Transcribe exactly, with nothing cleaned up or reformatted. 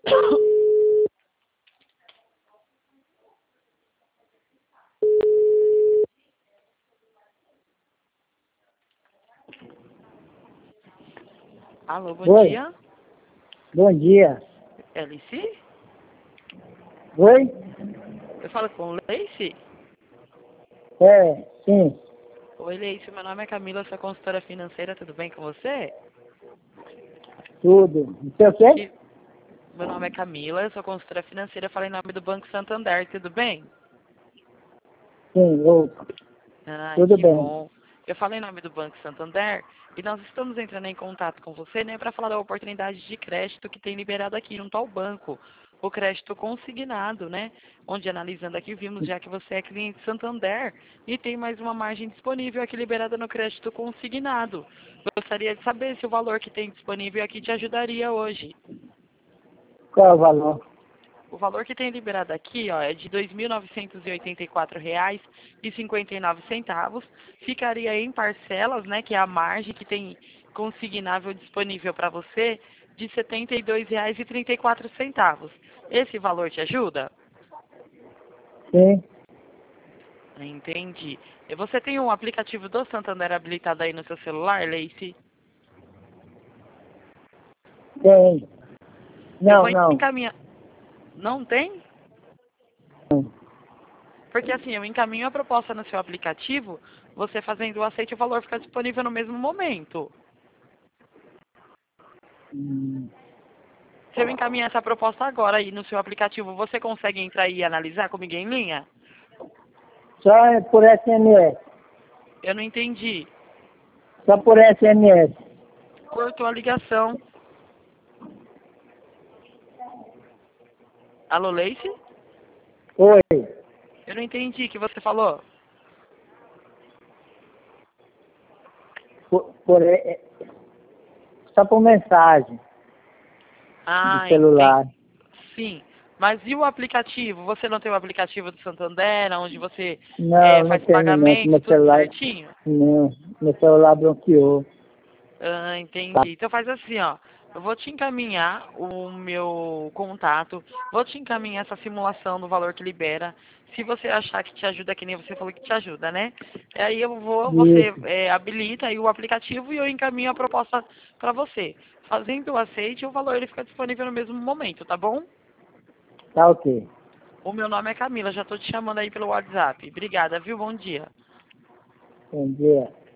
Alô, bom Oi. dia. Bom dia. Alice? Oi? Eu falo com Leice? É, sim, Oi, Leice, meu nome é Camila, sou consultora financeira, tudo bem com você? tudo. Não sei o quê? Que- Meu nome é Camila, eu sou consultora financeira, falei em nome do Banco Santander, tudo bem? Sim, eu, Ai, tudo que bem. bom. Eu falei em nome do Banco Santander e nós estamos entrando em contato com você, né, para falar da oportunidade de crédito que tem liberado aqui junto ao banco. O crédito consignado, né? Onde analisando aqui vimos já que você é cliente Santander e tem mais uma margem disponível aqui liberada no crédito consignado. Gostaria de saber se o valor que tem disponível aqui te ajudaria hoje. Qual é o valor? O valor que tem liberado aqui, ó, é de dois mil novecentos e oitenta e quatro reais e cinquenta e nove centavos. Ficaria em parcelas, né, que é a margem que tem consignável disponível para você, de setenta e dois reais e trinta e quatro centavos. Esse valor te ajuda? Sim, Entendi. E você tem um aplicativo do Santander habilitado aí no seu celular, Leice? tem. Eu Não, vou não. encaminhar. Não tem? Porque assim, eu encaminho a proposta no seu aplicativo, você fazendo o aceite, o valor fica disponível no mesmo momento. Hum, Se eu encaminhar essa proposta agora aí no seu aplicativo, você consegue entrar aí e analisar comigo em linha? Só é por S M S. Eu não entendi. Só por S M S. Cortou a ligação. Alô, Leice? Oi. Eu não entendi o que você falou. Por, por, é, é, só por mensagem de Ah, entendi. celular. Sim. Mas e o aplicativo? Você não tem o aplicativo do Santander, onde você Não, é, não faz tenho não. pagamento, Meu tudo celular, certinho? não. Meu celular bloqueou. Ah, Tá. entendi. Então faz assim, ó. Eu vou te encaminhar o meu contato, vou te encaminhar essa simulação do valor que libera. Se você achar que te ajuda, que nem você falou que te ajuda, né? Aí eu vou, você Isso. é, habilita aí o aplicativo e eu encaminho a proposta para você. Fazendo o aceite, o valor ele fica disponível no mesmo momento, tá bom? Tá ok. O meu nome é Camila, já tô te chamando aí pelo WhatsApp. Obrigada, viu? Bom dia. Bom dia.